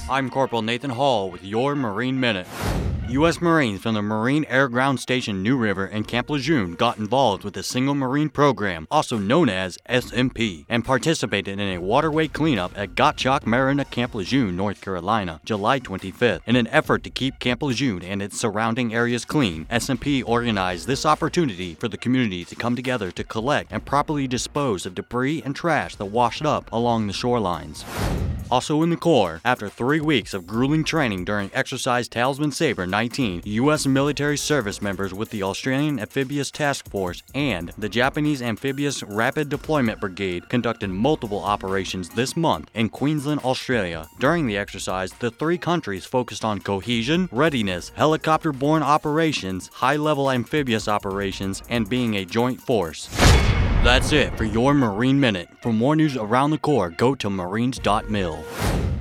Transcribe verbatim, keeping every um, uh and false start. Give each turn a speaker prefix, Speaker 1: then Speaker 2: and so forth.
Speaker 1: I'm Corporal Nathan Hall with your Marine Minute. U S Marines from the Marine Air Ground Station New River and Camp Lejeune got involved with the Single Marine Program, also known as S M P, and participated in a waterway cleanup at Gottschalk Marina Camp Lejeune, North Carolina, July twenty-fifth. In an effort to keep Camp Lejeune and its surrounding areas clean, S M P organized this opportunity for the community to come together to collect and properly dispose of debris and trash that washed up along the shorelines. Also in the Corps, after three weeks of grueling training during Exercise Talisman Sabre nineteen, U S military service members with the Australian Amphibious Task Force and the Japanese Amphibious Rapid Deployment Brigade conducted multiple operations this month in Queensland, Australia. During the exercise, the three countries focused on cohesion, readiness, helicopter-borne operations, high-level amphibious operations, and being a joint force. That's it for your Marine Minute. For more news around the Corps, go to marines dot mil.